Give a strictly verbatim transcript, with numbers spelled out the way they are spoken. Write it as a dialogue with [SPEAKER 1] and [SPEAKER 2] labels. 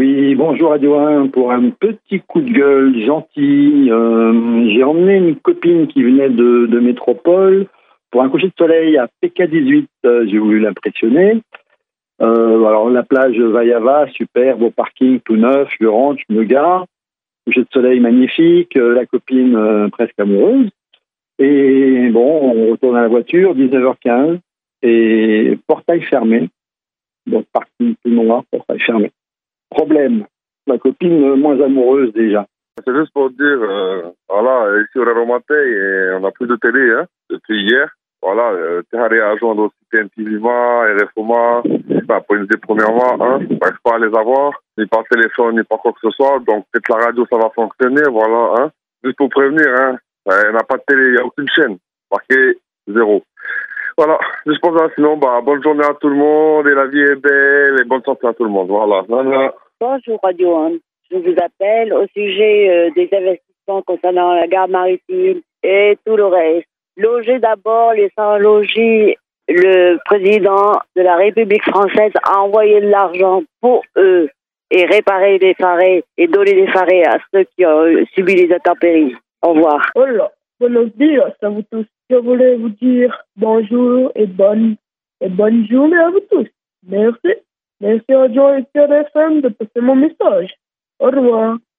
[SPEAKER 1] Oui, bonjour Radio un. Pour un petit coup de gueule gentil, euh, j'ai emmené une copine qui venait de, de métropole pour un coucher de soleil à P K dix-huit. Euh, j'ai voulu l'impressionner. Euh, alors la plage Vaillava, super, beau parking tout neuf, je rentre, je me gare. Coucher de soleil magnifique, euh, la copine euh, presque amoureuse. Et bon, on retourne à la voiture, dix-neuf heures quinze, et portail fermé. Donc parking tout noir, portail fermé. Problème, ma copine euh, moins amoureuse déjà.
[SPEAKER 2] C'est juste pour dire, euh, voilà, ici au Reromaté, et on n'a plus de télé hein, depuis hier. Voilà, euh, tu as à joindre aussi T N T Vima, R F O M A, bah, pour une des premièrement, hein, je n'arrive pas à les avoir, ni par téléphone, ni par quoi que ce soit, donc peut-être la radio ça va fonctionner, voilà, hein. Juste pour prévenir, hein, il n'y a pas de télé, il n'y a aucune chaîne, marqué zéro. Voilà, juste pour ça, sinon, bah, bonne journée à tout le monde, et la vie est belle, et bonne santé à tout le monde, voilà. voilà.
[SPEAKER 3] Bonjour Radio un. Je vous appelle au sujet euh, des investissements concernant la gare maritime et tout le reste. Loger d'abord les sans-logis. Le président de la République française a envoyé de l'argent pour eux et réparer les farés et donner des farés à ceux qui ont euh, subi les intempéries. Au revoir.
[SPEAKER 4] Hola, buenos días à vous tous. Je voulais vous dire bonjour et bonne, et bonne journée à vous tous. Merci. Merci à Jean et Pierre F M de passer mon message. Au revoir.